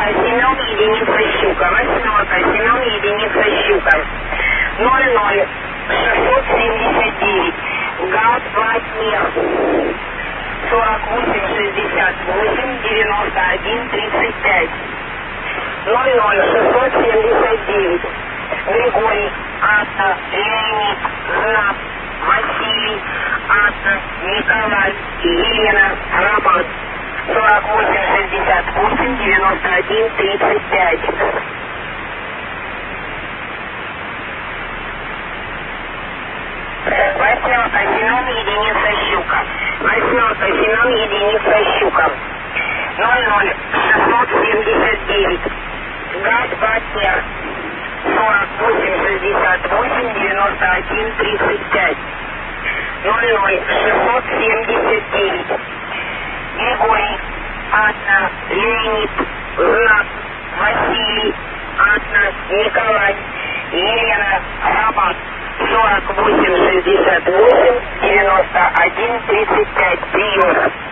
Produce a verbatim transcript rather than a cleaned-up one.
Семен, единица щука. Восьмерка, Семен, единица щука. ноль ноль шестьсот семьдесят девять. ГАЗ Владимир. сорок восемь шестьдесят восемь девяносто один тридцать пять. ноль ноль шестьсот семьдесят девять. Григорий, Анна, Леонид, Знак, Василий, Анна, Николай, Елена, Роман. сорок восемь шестьдесят восемь девяносто один тридцать пять. Восьмерка, Семен, единица щука. Восьмерка, Семен, единица щука. ноль ноль шестьсот семьдесят девять. ГАЗ Батнер. сорок восемь шестьдесят восемь девяносто один тридцать пять. ноль ноль шестьсот семьдесят девять. Григорий, Анна, Леонид, Знак, Василий, Анна, Николай, Елена, Роман. сорок восемь шестьдесят восемь девяносто один тридцать пять. Прием.